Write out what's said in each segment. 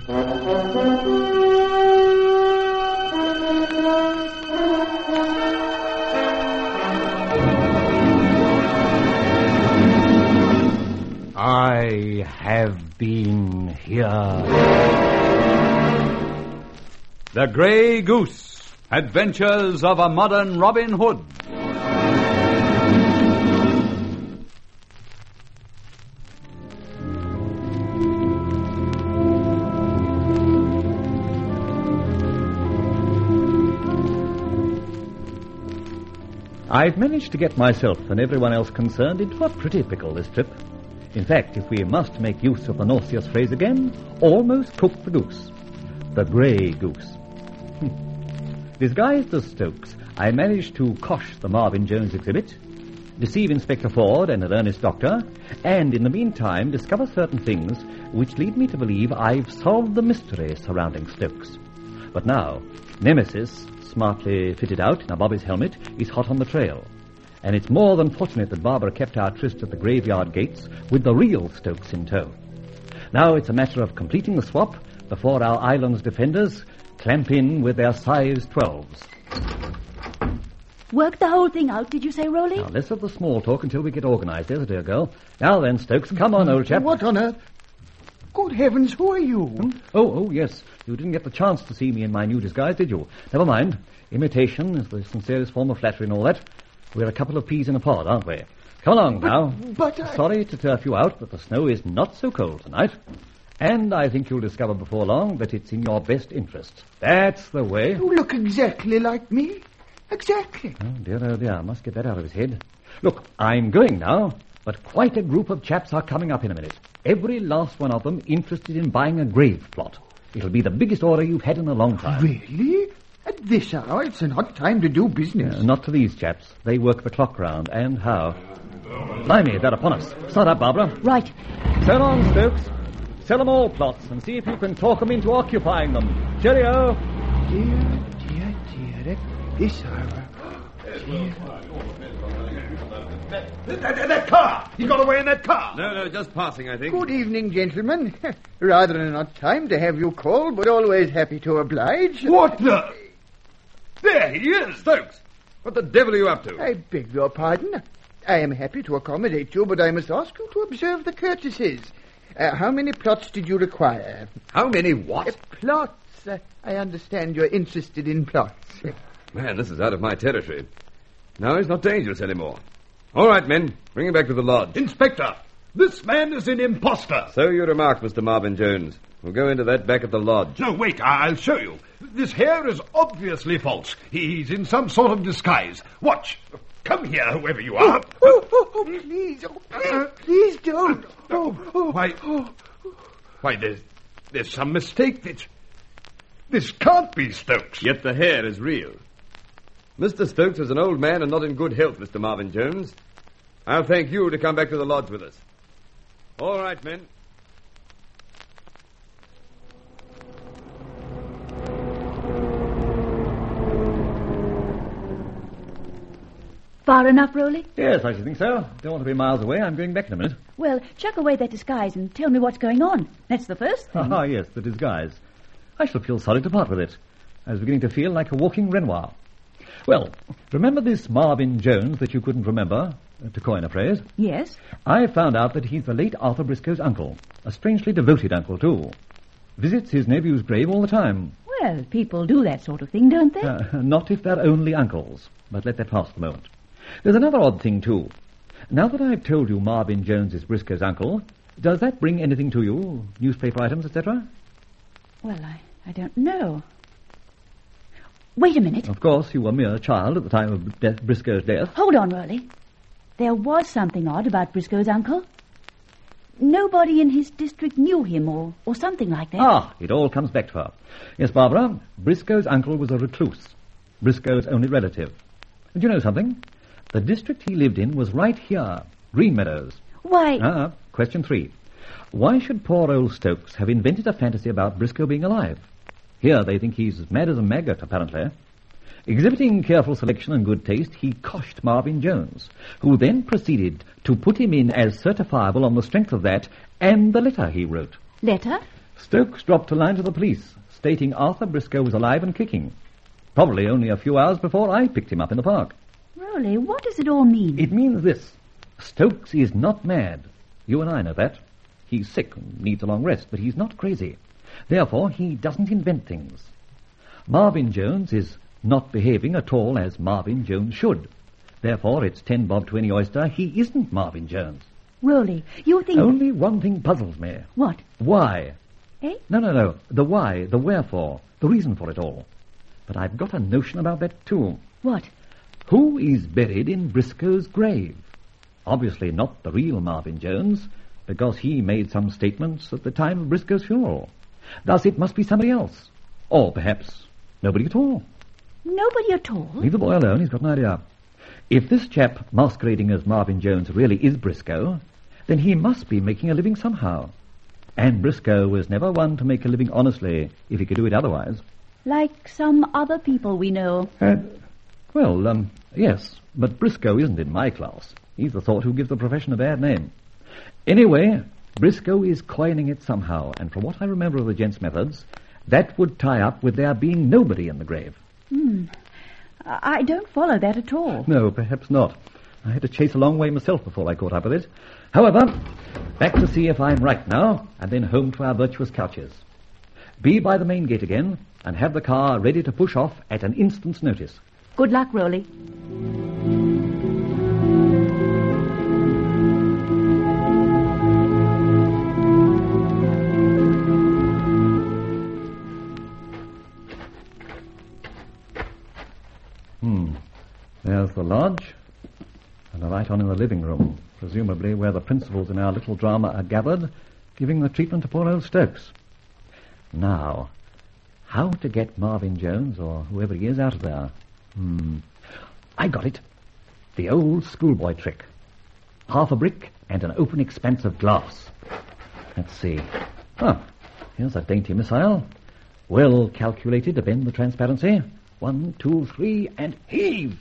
I have been here. The Grey Goose, Adventures of a Modern Robin Hood. I've managed to get myself and everyone else concerned into a pretty pickle this trip. In fact, if we must make use of the nauseous phrase again, almost cooked the goose. The Grey Goose. Disguised as Stokes, I managed to cosh the Marvin Jones exhibit, deceive Inspector Ford and an earnest doctor, and in the meantime discover certain things which lead me to believe I've solved the mystery surrounding Stokes. But now, Nemesis, smartly fitted out in a bobby's helmet, is hot on the trail. And it's more than fortunate that Barbara kept our tryst at the graveyard gates with the real Stokes in tow. Now it's a matter of completing the swap before our island's defenders clamp in with their size 12s. Work the whole thing out, did you say, Rowley? Now, less of the small talk until we get organized. There's a dear girl. Now then, Stokes, come on, old chap. What on earth? Good heavens, who are you? Oh, yes. You didn't get the chance to see me in my new disguise, did you? Never mind. Imitation is the sincerest form of flattery and all that. We're a couple of peas in a pod, aren't we? Come along now. But Sorry to turf you out, but the snow is not so cold tonight. And I think you'll discover before long that it's in your best interest. That's the way. You look exactly like me. Exactly. Oh, dear. I must get that out of his head. Look, I'm going now, but quite a group of chaps are coming up in a minute. Every last one of them interested in buying a grave plot. It'll be the biggest order you've had in a long time. Really? At this hour, it's an odd time to do business. Not to these chaps. They work the clock round, and how. Blimey, they're upon us. Start up, Barbara. Right. So long, Stokes. Sell them all plots and see if you can talk them into occupying them. Cheerio. Dear. At this hour. That car! He got away in that car! No, just passing, I think. Good evening, gentlemen. Rather an odd time to have you called, but always happy to oblige. What the... There he is! Stokes, what the devil are you up to? I beg your pardon. I am happy to accommodate you, but I must ask you to observe the courtesies. How many plots did you require? How many what? Plots. I understand you're interested in plots. Man, this is out of my territory. Now he's not dangerous anymore. All right, men, bring him back to the lodge. Inspector, this man is an imposter. So you remarked, Mr. Marvin Jones. We'll go into that back at the lodge. No, wait, I'll show you. This hair is obviously false. He's in some sort of disguise. Watch. Come here, whoever you are. Please don't. Why, there's some mistake. This can't be Stokes. Yet the hair is real. Mr. Stokes is an old man and not in good health, Mr. Marvin Jones. I'll thank you to come back to the lodge with us. All right, men. Far enough, Rowley? Yes, I should think so. Don't want to be miles away. I'm going back in a minute. Well, chuck away that disguise and tell me what's going on. That's the first thing. Ah, yes, the disguise. I shall feel sorry to part with it. I was beginning to feel like a walking Renoir. Well, remember this Marvin Jones that you couldn't remember, to coin a phrase? Yes. I found out that he's the late Arthur Briscoe's uncle. A strangely devoted uncle, too. Visits his nephew's grave all the time. Well, people do that sort of thing, don't they? Not if they're only uncles. But let that pass for the moment. There's another odd thing, too. Now that I've told you Marvin Jones is Briscoe's uncle, does that bring anything to you? Newspaper items, etc.? Well, I don't know. Wait a minute. Of course, you were a mere child at the time of Briscoe's death. Hold on, Rowley. There was something odd about Briscoe's uncle. Nobody in his district knew him or something like that. Ah, it all comes back to her. Yes, Barbara, Briscoe's uncle was a recluse. Briscoe's only relative. And you know something? The district he lived in was right here, Green Meadows. Why... Question 3. Why should poor old Stokes have invented a fantasy about Briscoe being alive? Here they think he's as mad as a maggot, apparently. Exhibiting careful selection and good taste, he coshed Marvin Jones, who then proceeded to put him in as certifiable on the strength of that and the letter he wrote. Letter? Stokes dropped a line to the police, stating Arthur Briscoe was alive and kicking. Probably only a few hours before I picked him up in the park. Rowley, what does it all mean? It means this. Stokes is not mad. You and I know that. He's sick and needs a long rest, but he's not crazy. Therefore, he doesn't invent things. Marvin Jones is not behaving at all as Marvin Jones should. Therefore, it's 10 bob to any oyster. He isn't Marvin Jones. Rowley, you think... Only one thing puzzles me. What? Why? Eh? No. The why, the wherefore, the reason for it all. But I've got a notion about that, too. What? Who is buried in Briscoe's grave? Obviously not the real Marvin Jones, because he made some statements at the time of Briscoe's funeral. Thus, it must be somebody else. Or perhaps nobody at all. Nobody at all? Leave the boy alone, he's got an idea. If this chap masquerading as Marvin Jones really is Briscoe, then he must be making a living somehow. And Briscoe was never one to make a living honestly if he could do it otherwise. Like some other people we know. Yes, but Briscoe isn't in my class. He's the sort who gives the profession a bad name. Anyway, Briscoe is coining it somehow, and from what I remember of the gent's methods, that would tie up with there being nobody in the grave. I don't follow that at all. No, perhaps not. I had to chase a long way myself before I caught up with it. However, back to see if I'm right now, and then home to our virtuous couches. Be by the main gate again, and have the car ready to push off at an instant's notice. Good luck, Rowley. There's the lodge, and a light on in the living room, presumably where the principals in our little drama are gathered, giving the treatment to poor old Stokes. Now, how to get Marvin Jones, or whoever he is, out of there? I got it. The old schoolboy trick. Half a brick and an open expanse of glass. Let's see. Here's a dainty missile. Well calculated to bend the transparency. 1, 2, 3, and heave!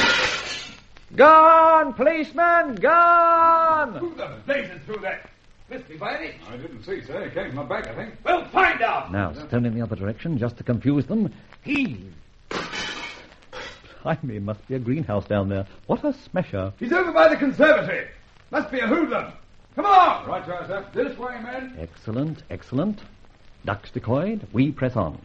Gone, policeman, gone! Who the blazes threw that? Missed me by any? I didn't see, sir. It came from my back, I think. Well, find out! Now, stone in the other direction, just to confuse them. Heave! Blimey, must be a greenhouse down there. What a smasher. He's over by the conservatory. Must be a hoodlum. Come on! Right, sir. This way, men. Excellent. Ducks decoyed, we press on.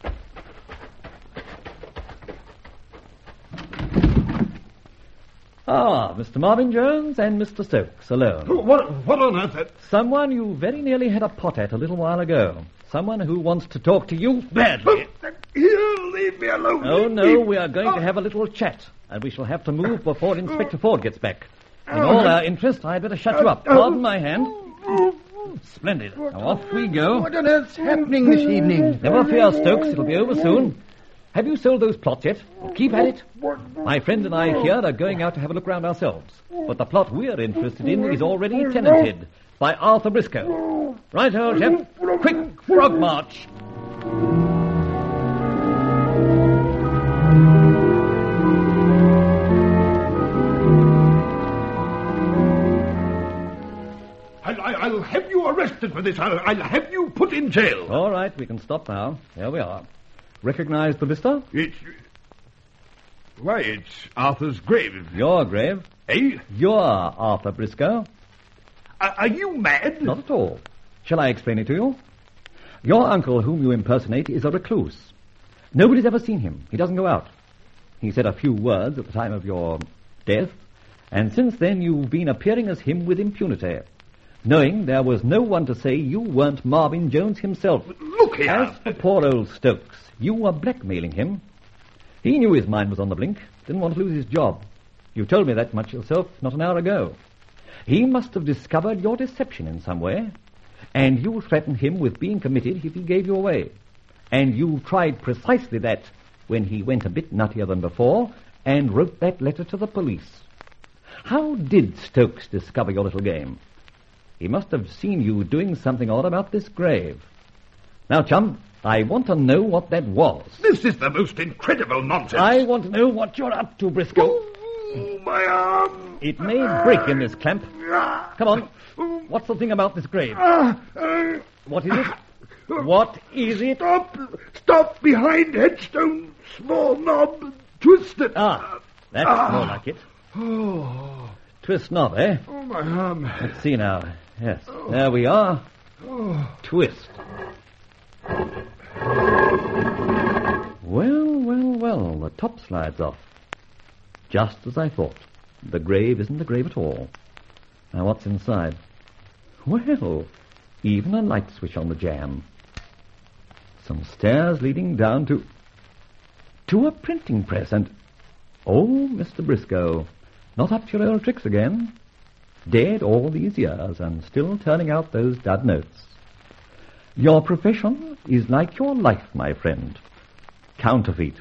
Mr. Marvin Jones and Mr. Stokes, alone. What on earth? Someone you very nearly had a pot at a little while ago. Someone who wants to talk to you badly. Here, leave me alone. Oh, no, we are going to have a little chat, and we shall have to move before Inspector Ford gets back. In all our interest, I'd better shut you up. Pardon my hand. Splendid. Now off we go. What on earth's happening this evening? Never fear, Stokes. It'll be over soon. Have you sold those plots yet? Keep at it. My friend and I here are going out to have a look round ourselves. But the plot we're interested in is already tenanted by Arthur Briscoe. Right, old chap. Quick, frog march. I'll have you arrested for this. I'll have you put in jail. All right, we can stop now. Here we are. Recognize the vista? It's Arthur's grave. Your grave? Eh? You're Arthur Briscoe. Are you mad? Not at all. Shall I explain it to you? Your uncle, whom you impersonate, is a recluse. Nobody's ever seen him. He doesn't go out. He said a few words at the time of your death, and since then you've been appearing as him with impunity, knowing there was no one to say you weren't Marvin Jones himself. Look here. As for poor old Stokes, you were blackmailing him. He knew his mind was on the blink, didn't want to lose his job. You told me that much yourself not an hour ago. He must have discovered your deception in some way, and you threatened him with being committed if he gave you away. And you tried precisely that when he went a bit nuttier than before and wrote that letter to the police. How did Stokes discover your little game? He must have seen you doing something odd about this grave. Now, chum, I want to know what that was. This is the most incredible nonsense. I want to know what you're up to, Briscoe. Oh, my arm. It may break in this clamp. Come on. What's the thing about this grave? What is it? What is it? Stop behind headstone. Small knob. Twist it. Ah, that's more like it. Oh, Twist knob, eh? my arm. Let's see now. Yes, there we are. Twist. Well, the top slides off. Just as I thought. The grave isn't the grave at all. Now, what's inside? Well, even a light switch on the jamb. Some stairs leading down to a printing press, and... Oh, Mr. Briscoe, not up to your old tricks again. Dead all these years and still turning out those dud notes. Your profession is like your life, my friend. Counterfeit.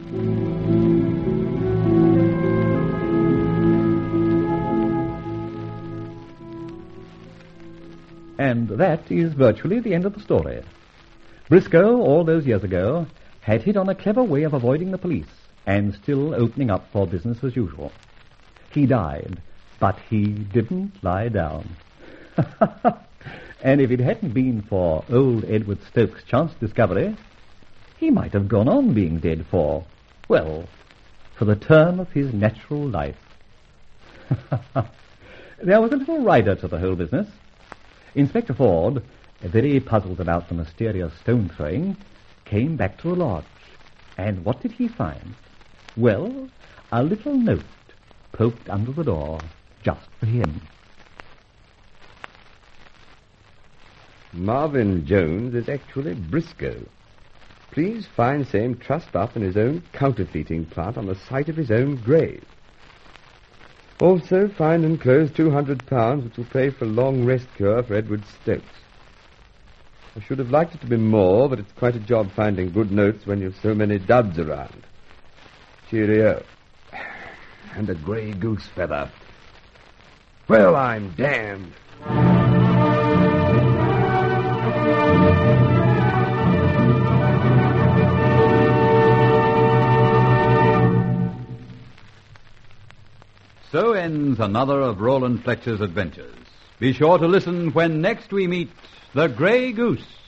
And that is virtually the end of the story. Briscoe, all those years ago, had hit on a clever way of avoiding the police and still opening up for business as usual. He died, but he didn't lie down. And if it hadn't been for old Edward Stokes' chance discovery, he might have gone on being dead for the term of his natural life. There was a little rider to the whole business. Inspector Ford, very puzzled about the mysterious stone-throwing, came back to the lodge. And what did he find? Well, a little note poked under the door just for him. Marvin Jones is actually Briscoe. Please find same trussed up in his own counterfeiting plant on the site of his own grave. Also find enclosed £200, which will pay for a long rest cure for Edward Stokes. I should have liked it to be more, but it's quite a job finding good notes when you've so many duds around. Cheerio. And a grey goose feather. Well, I'm damned. So ends another of Roland Fletcher's adventures. Be sure to listen when next we meet the Grey Goose.